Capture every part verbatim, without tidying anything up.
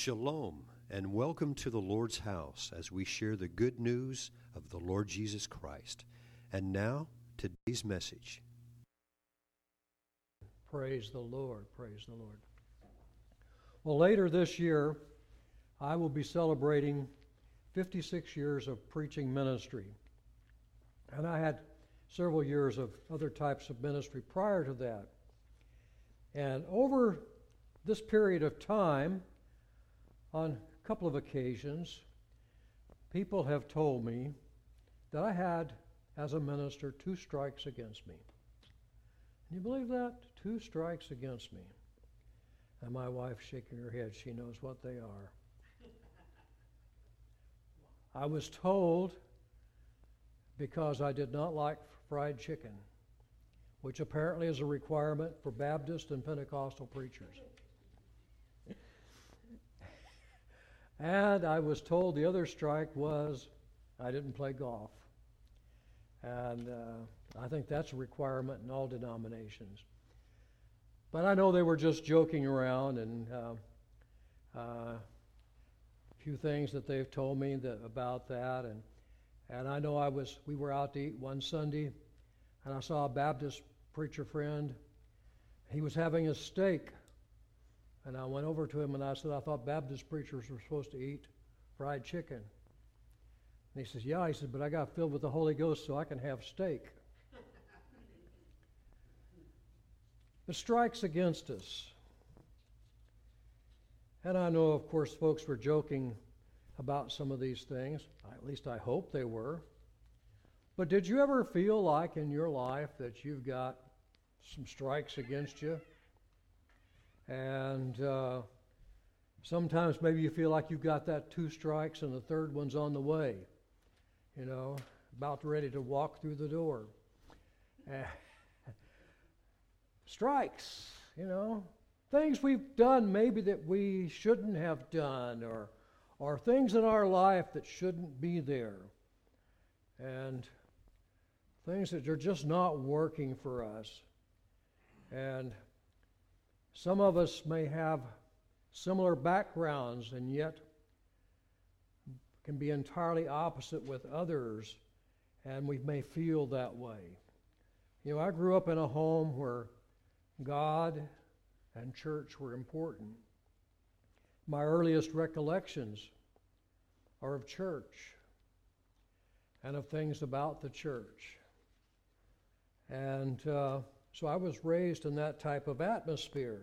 Shalom, and welcome to the Lord's house as we share the good news of the Lord Jesus Christ. And now, today's message. Praise the Lord, praise the Lord. Well, later this year, I will be celebrating fifty-six years of preaching ministry. And I had several years of other types of ministry prior to that. And over this period of time, on a couple of occasions, people have told me that I had, as a minister, two strikes against me. Can you believe that? Two strikes against me. And my wife's shaking her head. She knows what they are. I was told because I did not like fried chicken, which apparently is a requirement for Baptist and Pentecostal preachers. And I was told the other strike was I didn't play golf. And uh, I think that's a requirement in all denominations. But I know they were just joking around, and uh, uh, a few things that they've told me that, about that. And and I know I was we were out to eat one Sunday, and I saw a Baptist preacher friend. He was having a steak. And I went over to him and I said, I thought Baptist preachers were supposed to eat fried chicken. And he says, yeah. He said, but I got filled with the Holy Ghost so I can have steak. The strikes against us. And I know, of course, folks were joking about some of these things. At least I hope they were. But did you ever feel like in your life that you've got some strikes against you? And uh, sometimes maybe you feel like you've got that two strikes and the third one's on the way, you know, about ready to walk through the door. Uh, strikes, you know, things we've done maybe that we shouldn't have done, or, or things in our life that shouldn't be there, and things that are just not working for us. And some of us may have similar backgrounds and yet can be entirely opposite with others, and we may feel that way. You know, I grew up in a home where God and church were important. My earliest recollections are of church and of things about the church. And uh, So I was raised in that type of atmosphere.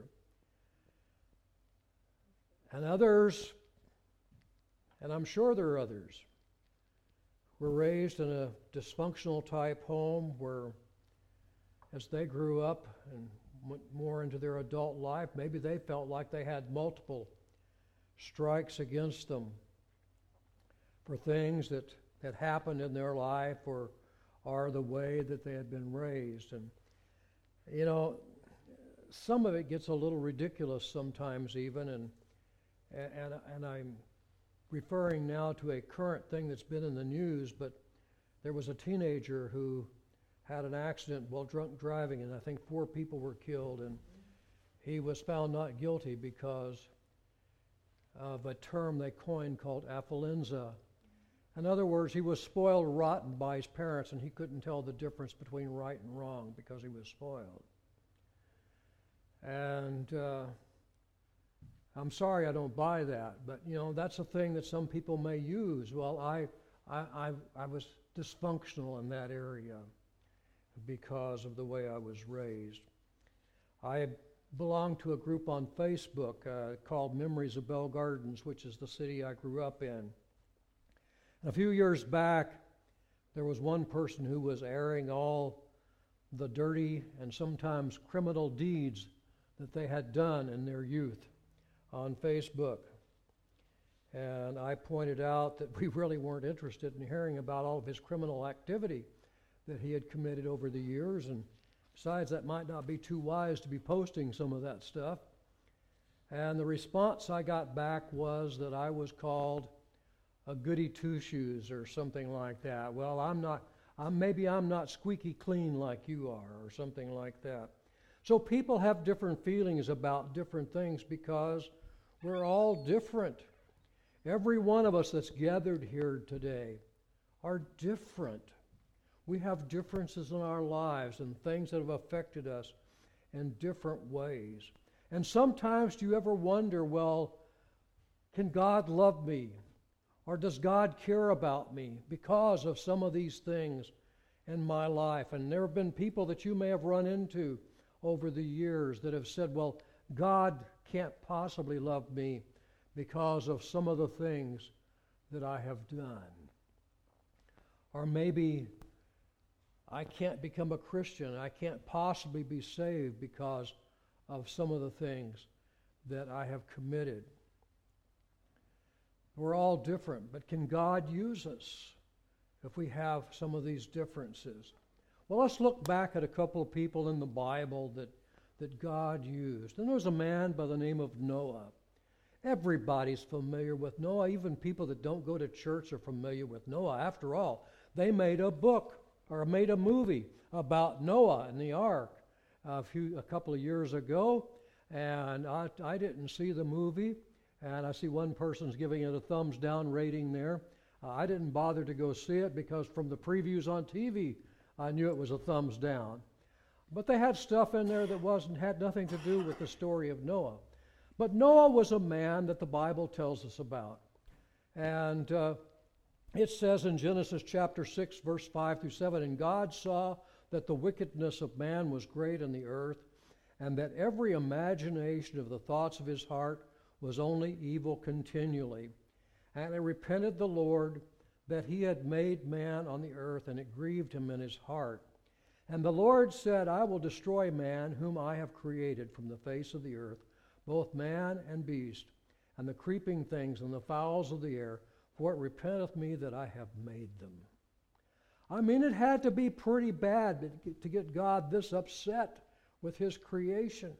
And others, and I'm sure there are others, were raised in a dysfunctional type home where as they grew up and went more into their adult life, maybe they felt like they had multiple strikes against them for things that, that happened in their life or are the way that they had been raised. And you know, some of it gets a little ridiculous sometimes even, and and and I'm referring now to a current thing that's been in the news, but there was a teenager who had an accident while drunk driving, and I think four people were killed, and he was found not guilty because of a term they coined called affluenza. In other words, he was spoiled rotten by his parents, and he couldn't tell the difference between right and wrong because he was spoiled. And uh, I'm sorry I don't buy that, but you know that's a thing that some people may use. Well, I, I, I, I was dysfunctional in that area because of the way I was raised. I belonged to a group on Facebook uh, called Memories of Bell Gardens, which is the city I grew up in. A few years back, there was one person who was airing all the dirty and sometimes criminal deeds that they had done in their youth on Facebook. And I pointed out that we really weren't interested in hearing about all of his criminal activity that he had committed over the years. And besides, that might not be too wise to be posting some of that stuff. And the response I got back was that I was called a goody two-shoes or something like that. Well, I'm not, I'm, maybe I'm not squeaky clean like you are, or something like that. So people have different feelings about different things because We're all different. Every one of us that's gathered here today are different. We have differences in our lives and things that have affected us in different ways. And sometimes do you ever wonder, well, can God love me? Or does God care about me because of some of these things in my life? And there have been people that you may have run into over the years that have said, well, God can't possibly love me because of some of the things that I have done. Or maybe I can't become a Christian. I can't possibly be saved because of some of the things that I have committed. We're all different, but can God use us if we have some of these differences? Well, let's look back at a couple of people in the Bible that, that God used. And there was a man by the name of Noah. Everybody's familiar with Noah. Even people that don't go to church are familiar with Noah. After all, they made a book or made a movie about Noah and the ark a few a couple of years ago, and I, I didn't see the movie, and I see one person's giving it a thumbs down rating there. Uh, I didn't bother to go see it because from the previews on T V, I knew it was a thumbs down. But they had stuff in there that wasn't had nothing to do with the story of Noah. But Noah was a man that the Bible tells us about, and uh, it says in Genesis chapter six, verse five through seven, and God saw that the wickedness of man was great in the earth, and that every imagination of the thoughts of his heart was only evil continually. And it repented the Lord that he had made man on the earth, and it grieved him in his heart. And the Lord said, I will destroy man whom I have created from the face of the earth, both man and beast, and the creeping things and the fowls of the air, for it repenteth me that I have made them. I mean, it had to be pretty bad to get God this upset with his creation.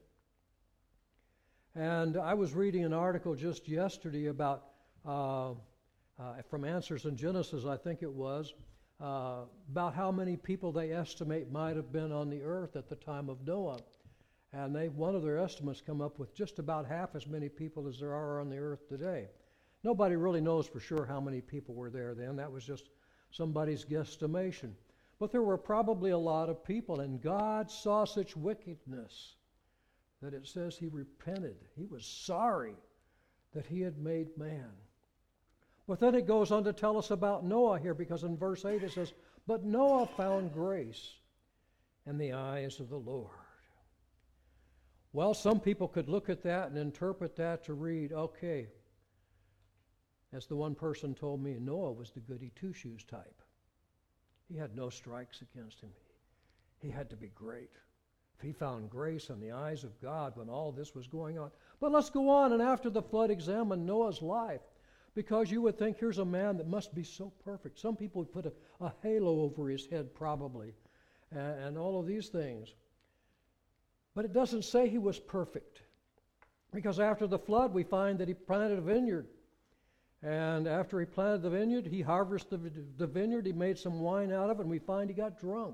And I was reading an article just yesterday about, uh, uh, from Answers in Genesis, I think it was, uh, about how many people they estimate might have been on the earth at the time of Noah. And they, one of their estimates come up with just about half as many people as there are on the earth today. Nobody really knows for sure how many people were there then. That was just somebody's guesstimation. But there were probably a lot of people, and God saw such wickedness that it says he repented. He was sorry that he had made man. But then it goes on to tell us about Noah here, because in verse eight it says, but Noah found grace in the eyes of the Lord. Well, some people could look at that and interpret that to read, okay, as the one person told me, Noah was the goody two-shoes type. He had no strikes against him. He had to be great. If he found grace in the eyes of God when all this was going on. But let's go on and after the flood examine Noah's life, because you would think here's a man that must be so perfect. Some people would put a, a halo over his head probably, and, and all of these things. But it doesn't say he was perfect, because after the flood we find that he planted a vineyard. And after he planted the vineyard, he harvested the vineyard, he made some wine out of it, and we find he got drunk.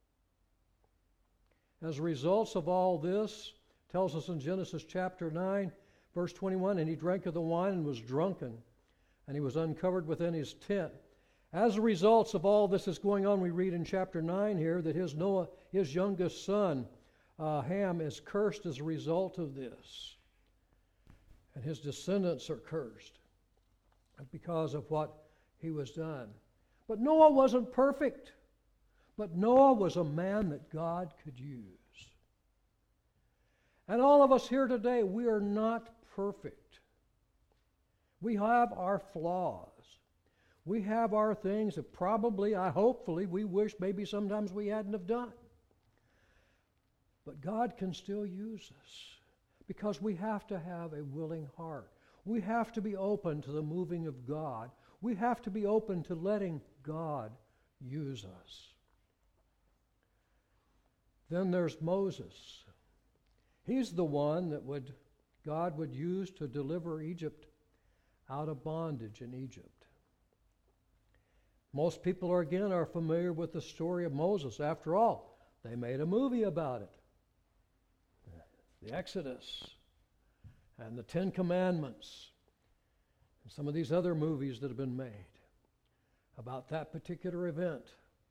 As a result of all this, tells us in Genesis chapter nine, verse twenty-one, and he drank of the wine and was drunken, and he was uncovered within his tent. As a result of all this is going on, we read in chapter nine here that his Noah, his youngest son, uh, Ham, is cursed as a result of this. And his descendants are cursed because of what he was done. But Noah wasn't perfect. But Noah was a man that God could use. And all of us here today, we are not perfect. We have our flaws. We have our things that probably, I hopefully, we wish maybe sometimes we hadn't have done. But God can still use us because we have to have a willing heart. We have to be open to the moving of God. We have to be open to letting God use us. Then there's Moses. He's the one that would God would use to deliver Egypt out of bondage in Egypt. Most people are again are familiar with the story of Moses. After all, they made a movie about it. The Exodus. and the Ten Commandments, and some of these other movies that have been made about that particular event.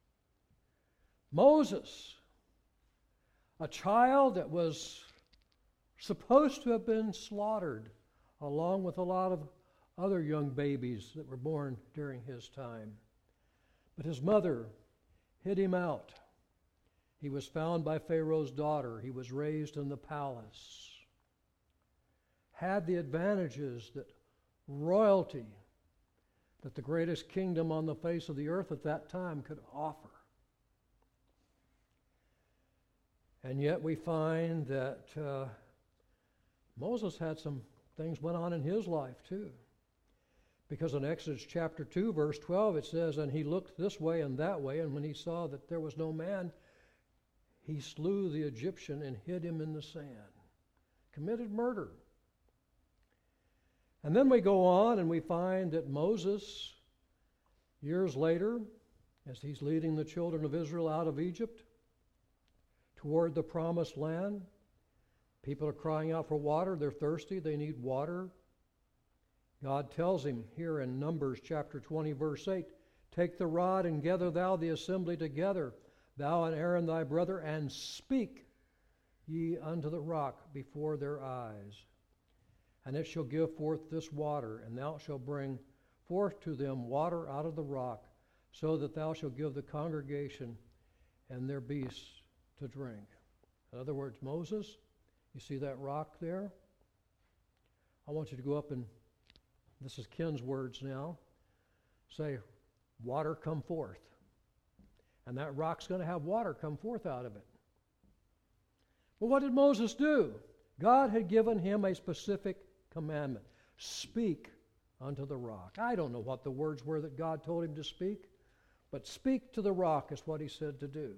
Moses, a child that was supposed to have been slaughtered along with a lot of other young babies that were born during his time. But his mother hid him out. He was found by Pharaoh's daughter. He was raised in the palace. Had the advantages that royalty, that the greatest kingdom on the face of the earth at that time could offer. And yet we find that uh, Moses had some things went on in his life too. Because in Exodus chapter two, verse twelve, it says, "And he looked this way and that way, and when he saw that there was no man, he slew the Egyptian and hid him in the sand." Committed murder. And then we go on and we find that Moses, years later, as he's leading the children of Israel out of Egypt toward the promised land, people are crying out for water. They're thirsty. They need water. God tells him here in Numbers chapter twenty, verse eight, "Take the rod and gather thou the assembly together, thou and Aaron thy brother, and speak ye unto the rock before their eyes. And it shall give forth this water, and thou shalt bring forth to them water out of the rock, so that thou shalt give the congregation and their beasts to drink." In other words, Moses, you see that rock there? I want you to go up and, this is Ken's words now, say, "Water come forth." And that rock's going to have water come forth out of it. Well, what did Moses do? God had given him a specific commandment. Speak unto the rock. I don't know what the words were that God told him to speak, but speak to the rock is what he said to do.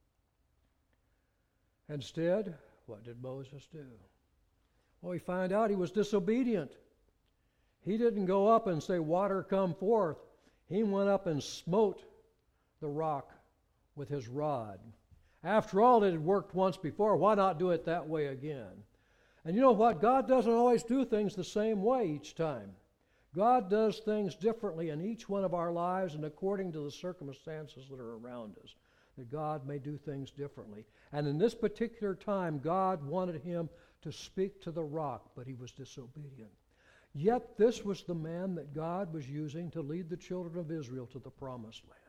Instead, what did Moses do? Well, we find out he was disobedient. He didn't go up and say, "Water come forth." He went up and smote the rock with his rod. After all, it had worked once before. Why not do it that way again? And you know what? God doesn't always do things the same way each time. God does things differently in each one of our lives and according to the circumstances that are around us. That God may do things differently. And in this particular time, God wanted him to speak to the rock, but he was disobedient. Yet this was the man that God was using to lead the children of Israel to the promised land.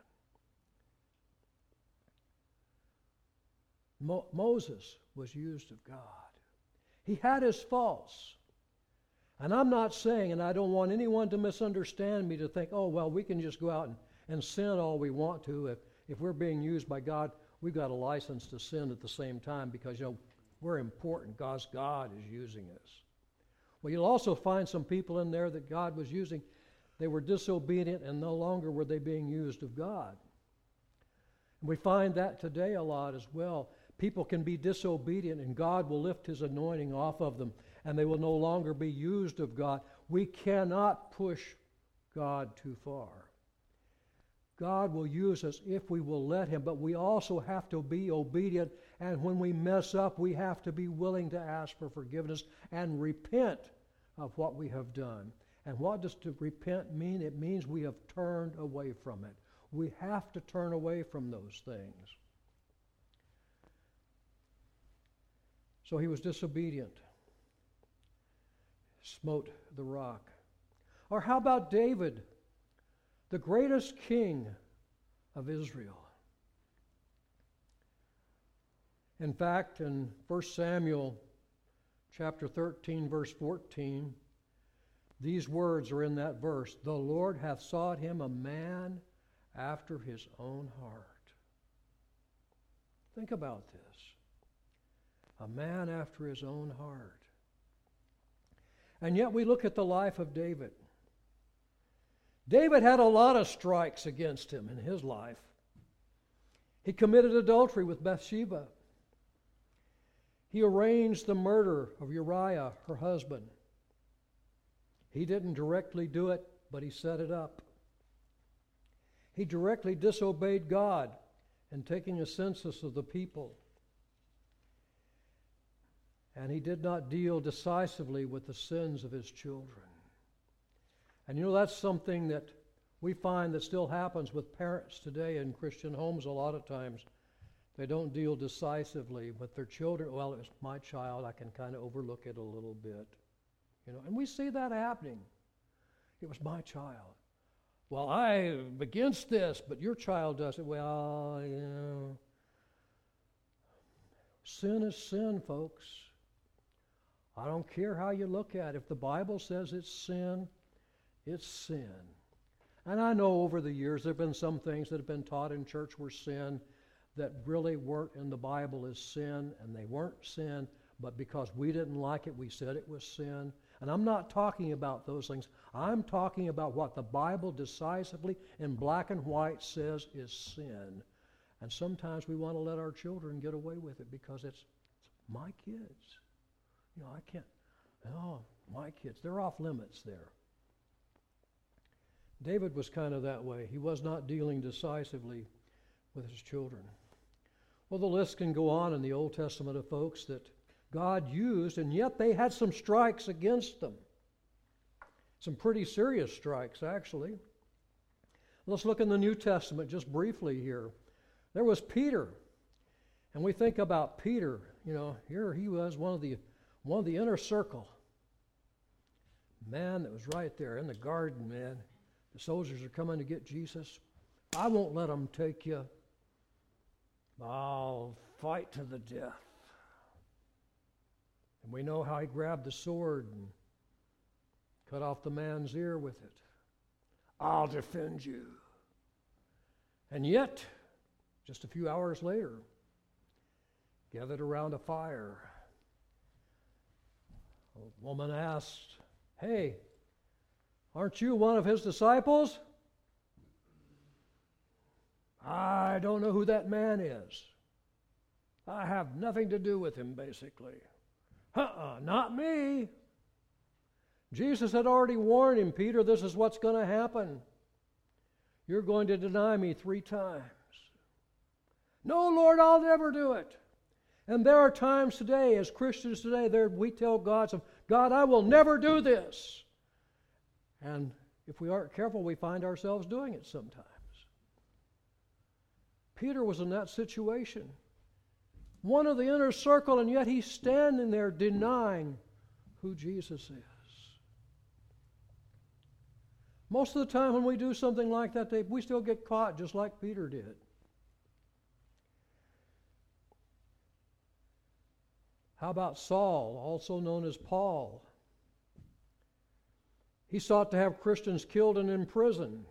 Mo- Moses was used of God. He had his faults. And I'm not saying, and I don't want anyone to misunderstand me to think, oh, well, we can just go out and, and sin all we want to. If, if we're being used by God, we've got a license to sin at the same time because, you know, we're important. God's God is using us. Well, you'll also find some people in there that God was using. They were disobedient and no longer were they being used of God. And we find that today a lot as well. People can be disobedient and God will lift his anointing off of them and they will no longer be used of God. We cannot push God too far. God will use us if we will let him, but we also have to be obedient, and when we mess up, we have to be willing to ask for forgiveness and repent of what we have done. And what does to repent mean? It means we have turned away from it. We have to turn away from those things. So he was disobedient, smote the rock. Or how about David, the greatest king of Israel? In fact, in First Samuel chapter thirteen, verse fourteen, these words are in that verse: "The Lord hath sought him a man after his own heart." Think about this. A man after his own heart. And yet we look at the life of David. David had a lot of strikes against him in his life. He committed adultery with Bathsheba. He arranged the murder of Uriah, her husband. He didn't directly do it, but he set it up. He directly disobeyed God in taking a census of the people. And he did not deal decisively with the sins of his children. And you know, that's something that we find that still happens with parents today in Christian homes a lot of times. They don't deal decisively with their children. Well, it was my child. I can kind of overlook it a little bit. You know, and we see that happening. It was my child. Well, I'm against this, but your child does it. Well, you know. Sin is sin, folks. I don't care how you look at it. If the Bible says it's sin, it's sin. And I know over the years there have been some things that have been taught in church were sin that really weren't in the Bible as sin, and they weren't sin, but because we didn't like it, we said it was sin. And I'm not talking about those things. I'm talking about what the Bible decisively in black and white says is sin. And sometimes we want to let our children get away with it because it's, it's my kids. You know, I can't, oh, my kids, they're off limits there. David was kind of that way. He was not dealing decisively with his children. Well, the list can go on in the Old Testament of folks that God used, and yet they had some strikes against them. Some pretty serious strikes, actually. Let's look in the New Testament just briefly here. There was Peter, and we think about Peter. You know, here he was, one of the one of the inner circle. Man that was right there in the garden, man. The soldiers are coming to get Jesus. I won't let them take you. I'll fight to the death. And we know how he grabbed the sword and cut off the man's ear with it. I'll defend you. And yet, just a few hours later, gathered around a fire, a woman asked, "Hey, aren't you one of his disciples?" "I don't know who that man is. I have nothing to do with him," basically. Uh-uh, not me. Jesus had already warned him, "Peter, this is what's going to happen. You're going to deny me three times." "No, Lord, I'll never do it." And there are times today, as Christians today, there we tell God, "God, I will never do this." And if we aren't careful, we find ourselves doing it sometimes. Peter was in that situation. One of the inner circle, and yet he's standing there denying who Jesus is. Most of the time when we do something like that, they, we still get caught just like Peter did. How about Saul, also known as Paul? He sought to have Christians killed and imprisoned.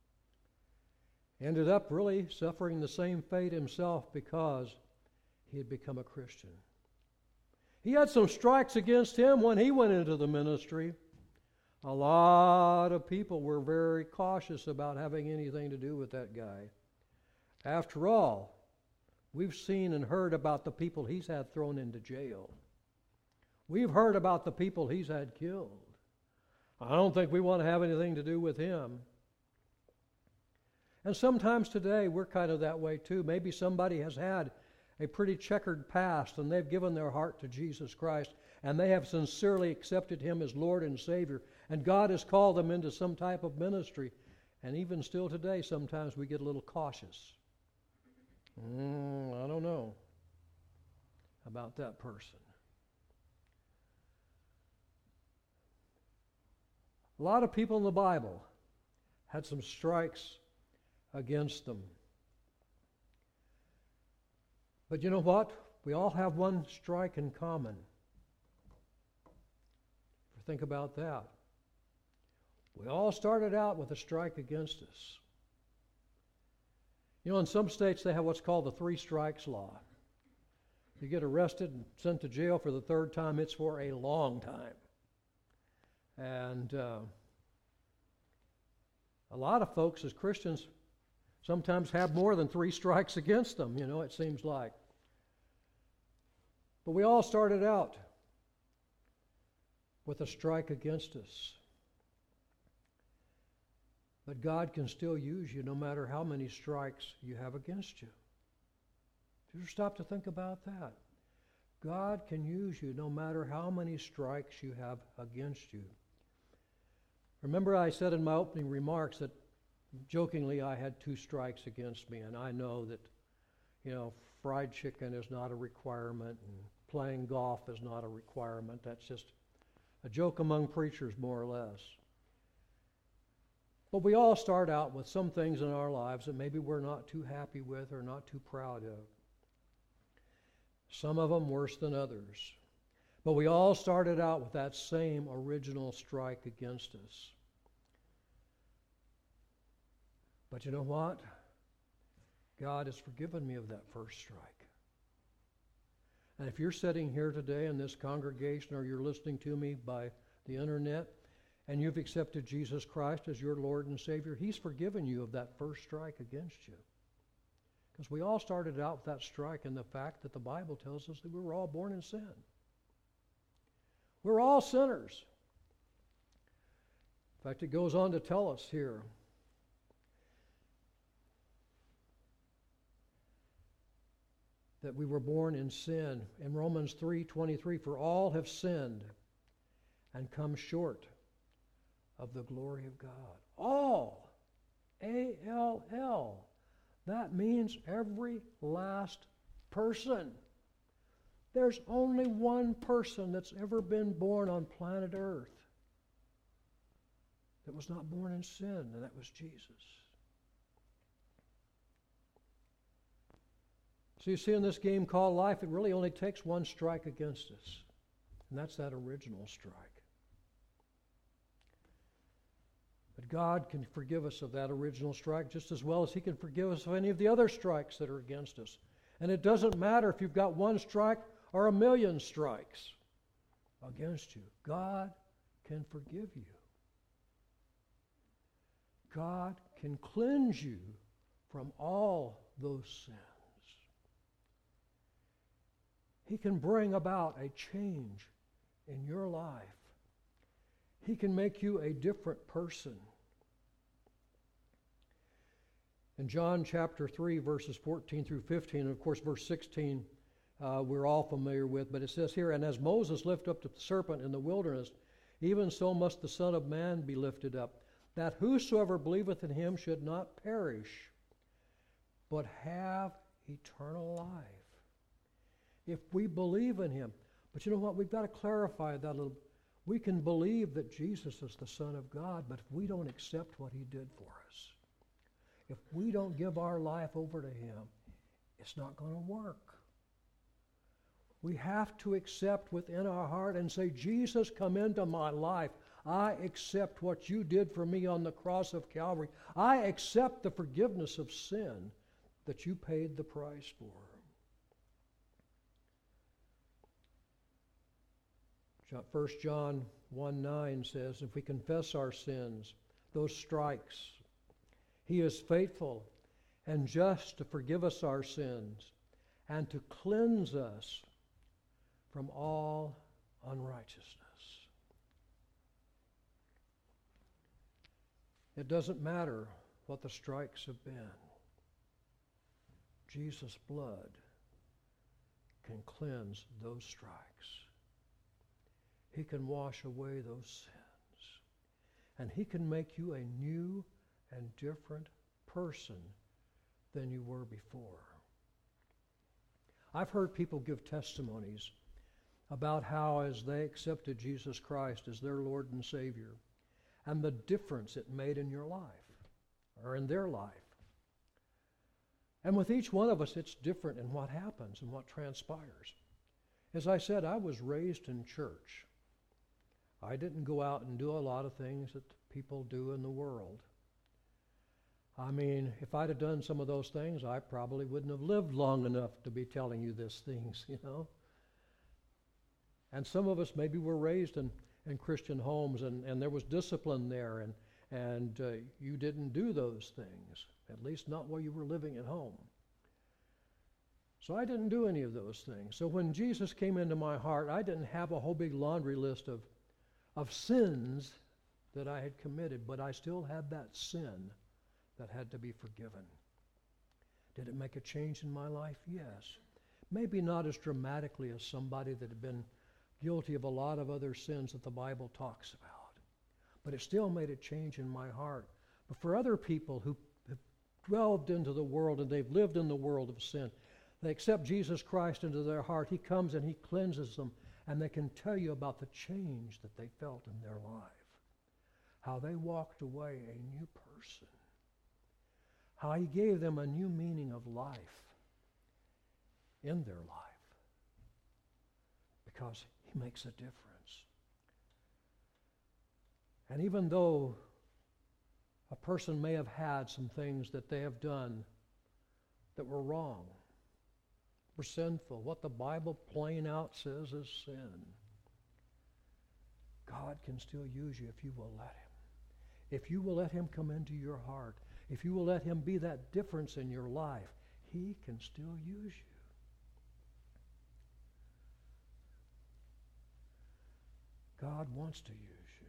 Ended up really suffering the same fate himself because he had become a Christian. He had some strikes against him when he went into the ministry. A lot of people were very cautious about having anything to do with that guy. After all, we've seen and heard about the people he's had thrown into jail. We've heard about the people he's had killed. I don't think we want to have anything to do with him. And sometimes today we're kind of that way too. Maybe somebody has had a pretty checkered past and they've given their heart to Jesus Christ and they have sincerely accepted him as Lord and Savior, and God has called them into some type of ministry. And even still today, sometimes we get a little cautious. Mm, I don't know about that person. A lot of people in the Bible had some strikes against them. But you know what? We all have one strike in common. Think about that. We all started out with a strike against us. You know, in some states they have what's called the three strikes law. You get arrested and sent to jail for the third time, it's for a long time. And uh, a lot of folks as Christians sometimes have more than three strikes against them, you know, it seems like. But we all started out with a strike against us. But God can still use you no matter how many strikes you have against you. Did you stop to think about that? God can use you no matter how many strikes you have against you. Remember I said in my opening remarks that jokingly I had two strikes against me, and I know that, you know, fried chicken is not a requirement and playing golf is not a requirement. That's just a joke among preachers, more or less. But we all start out with some things in our lives that maybe we're not too happy with or not too proud of. Some of them worse than others. But we all started out with that same original strike against us. But you know what? God has forgiven me of that first strike. And if you're sitting here today in this congregation or you're listening to me by the internet and you've accepted Jesus Christ as your Lord and Savior, He's forgiven you of that first strike against you. Because we all started out with that strike in the fact that the Bible tells us that we were all born in sin. We're all sinners. In fact, it goes on to tell us here that we were born in sin. In Romans three twenty-three, for all have sinned and come short of the glory of God. All. A L L. That means every last person. There's only one person that's ever been born on planet Earth that was not born in sin, and that was Jesus. So you see, in this game called life, it really only takes one strike against us, and that's that original strike. But God can forgive us of that original strike just as well as He can forgive us of any of the other strikes that are against us. And it doesn't matter if you've got one strike or a million strikes against you. God can forgive you. God can cleanse you from all those sins. He can bring about a change in your life. He can make you a different person. In John chapter three, verses fourteen through fifteen, and of course verse sixteen, uh, we're all familiar with, but it says here, and as Moses lifted up the serpent in the wilderness, even so must the Son of Man be lifted up, that whosoever believeth in Him should not perish, but have eternal life. If we believe in Him. But you know what? We've got to clarify that a little. We can believe that Jesus is the Son of God, but if we don't accept what He did for us, if we don't give our life over to Him, it's not going to work. We have to accept within our heart and say, Jesus, come into my life. I accept what you did for me on the cross of Calvary. I accept the forgiveness of sin that you paid the price for. First John one nine says, if we confess our sins, those strikes, He is faithful and just to forgive us our sins and to cleanse us from all unrighteousness. It doesn't matter what the strikes have been. Jesus' blood can cleanse those strikes. He can wash away those sins. And He can make you a new and different person than you were before. I've heard people give testimonies about how as they accepted Jesus Christ as their Lord and Savior and the difference it made in your life or in their life. And with each one of us, it's different in what happens and what transpires. As I said, I was raised in church. I didn't go out and do a lot of things that people do in the world. I mean, if I'd have done some of those things, I probably wouldn't have lived long enough to be telling you these things, you know. And some of us maybe were raised in, in Christian homes, and, and there was discipline there, and, and uh, you didn't do those things, at least not while you were living at home. So I didn't do any of those things. So when Jesus came into my heart, I didn't have a whole big laundry list of of sins that I had committed, but I still had that sin that had to be forgiven. Did it make a change in my life? Yes. Maybe not as dramatically as somebody that had been guilty of a lot of other sins that the Bible talks about. But it still made a change in my heart. But for other people who have delved into the world and they've lived in the world of sin, they accept Jesus Christ into their heart. He comes and He cleanses them, and they can tell you about the change that they felt in their life, how they walked away a new person, how He gave them a new meaning of life in their life, because He makes a difference. And even though a person may have had some things that they have done that were wrong, were sinful, what the Bible plain out says is sin, God can still use you if you will let Him. If you will let Him come into your heart, if you will let Him be that difference in your life, He can still use you. God wants to use you.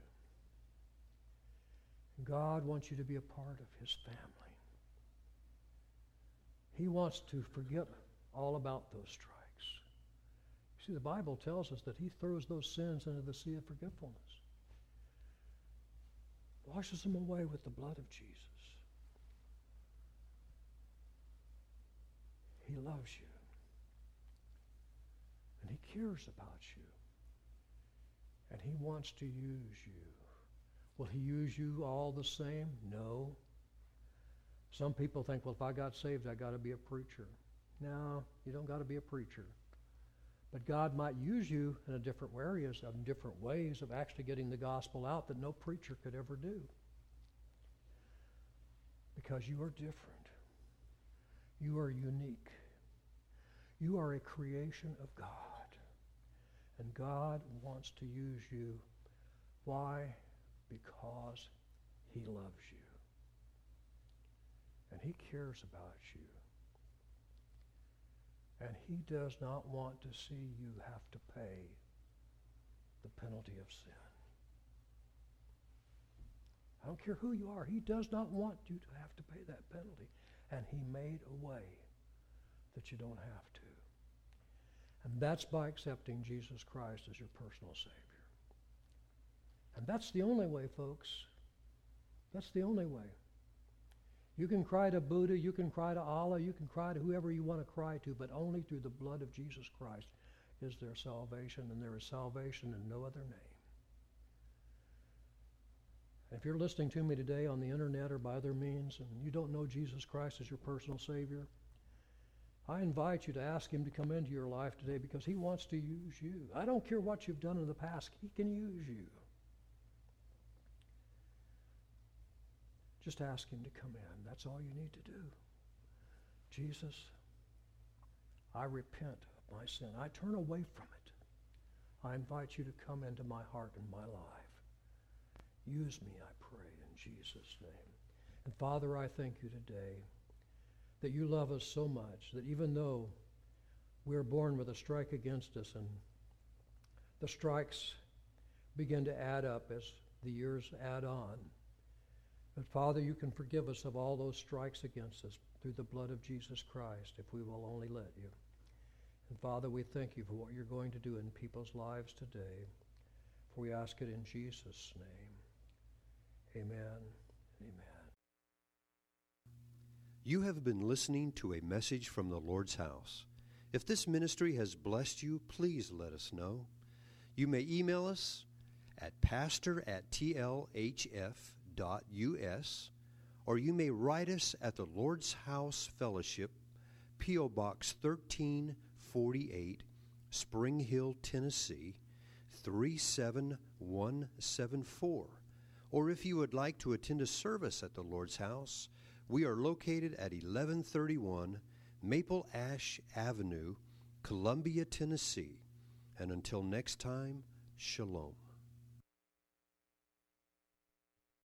God wants you to be a part of His family. He wants to forget all about those strikes. See, the Bible tells us that He throws those sins into the sea of forgetfulness, washes them away with the blood of Jesus. He loves you, and He cares about you, and He wants to use you. Will He use you all the same? No. Some people think, well, if I got saved, I got to be a preacher. No, you don't got to be a preacher. But God might use you in a different areas, in different ways of actually getting the gospel out that no preacher could ever do. Because you are different. You are unique. You are a creation of God. And God wants to use you. Why? Because He loves you. And He cares about you. And He does not want to see you have to pay the penalty of sin. I don't care who you are. He does not want you to have to pay that penalty. And He made a way that you don't have to. And that's by accepting Jesus Christ as your personal Savior. And that's the only way, folks. That's the only way. You can cry to Buddha, you can cry to Allah, you can cry to whoever you want to cry to, but only through the blood of Jesus Christ is there salvation, and there is salvation in no other name. And if you're listening to me today on the internet or by other means, and you don't know Jesus Christ as your personal Savior, I invite you to ask Him to come into your life today, because He wants to use you. I don't care what you've done in the past. He can use you. Just ask Him to come in. That's all you need to do. Jesus, I repent of my sin. I turn away from it. I invite you to come into my heart and my life. Use me, I pray, in Jesus' name. And Father, I thank you today that you love us so much that even though we're born with a strike against us and the strikes begin to add up as the years add on, but Father, you can forgive us of all those strikes against us through the blood of Jesus Christ if we will only let you. And Father, we thank you for what you're going to do in people's lives today. For we ask it in Jesus' name. Amen. Amen. You have been listening to a message from the Lord's house. If this ministry has blessed you, please let us know. You may email us at pastor at t l h f dot u s, or you may write us at the Lord's House Fellowship, P O Box thirteen forty-eight, Spring Hill, Tennessee, three seven one seven four. Or if you would like to attend a service at the Lord's House, we are located at eleven thirty-one Maple Ash Avenue, Columbia, Tennessee. And until next time, shalom.